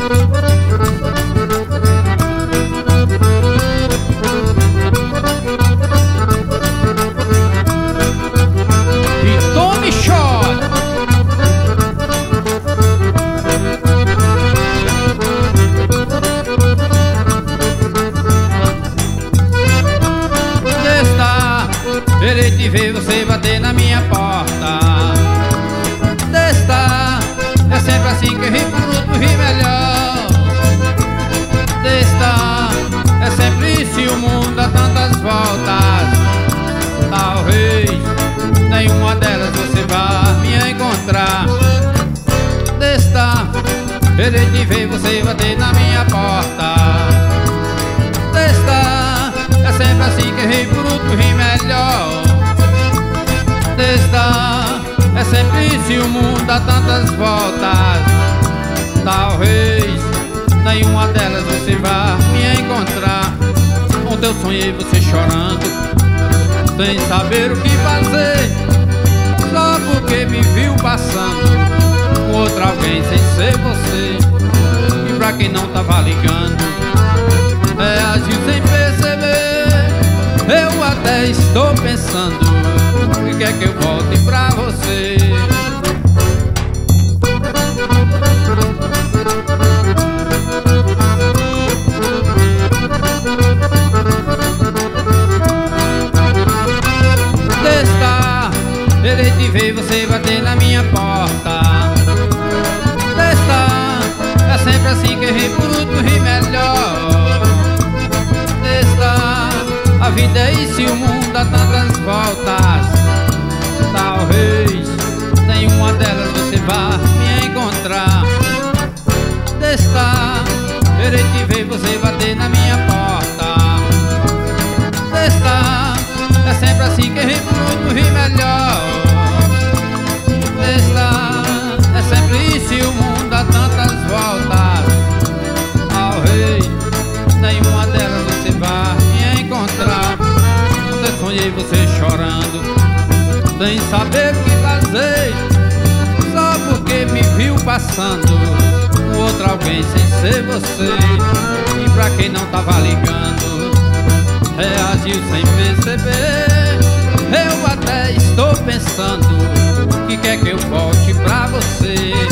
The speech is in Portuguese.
Querer te ver você bater na minha porta. Desta, é sempre assim que ri por outro, ri melhor. Desta, é sempre se o mundo dá tantas voltas. Talvez nenhuma delas você vá me encontrar. Desta, querer te ver você bater na minha porta. Desta, é sempre assim que ri por outro, ri melhor. Desta, é sempre se o mundo dá tantas voltas. Talvez nenhuma delas você vá me encontrar. Ontem eu sonhei você chorando, sem saber o que fazer, só porque me viu passando com outro alguém sem ser você. E pra quem não tava ligando, reagiu sem perceber. Eu até estou pensando que quer que eu volte pra você. Desta, querer te ver você bater na minha porta. Desta, é sempre assim que ri por outro, ri melhor. Desta, a vida é isso e o mundo dá tantas voltas. Talvez nenhuma delas você vá me encontrar. Desta, querer te ver você bater na minha porta. Desta, é sempre assim que ri por outro, ri melhor. Desta, é sempre isso e o mundo dá tantas voltas. Talvez nenhuma delas você vá me encontrar. Eu sonhei você chorando, sem saber o que fazer, só porque me viu passando com outro alguém sem ser você. E pra quem não tava ligando, reagiu sem perceber. Eu até estou pensando que quer que eu volte pra você.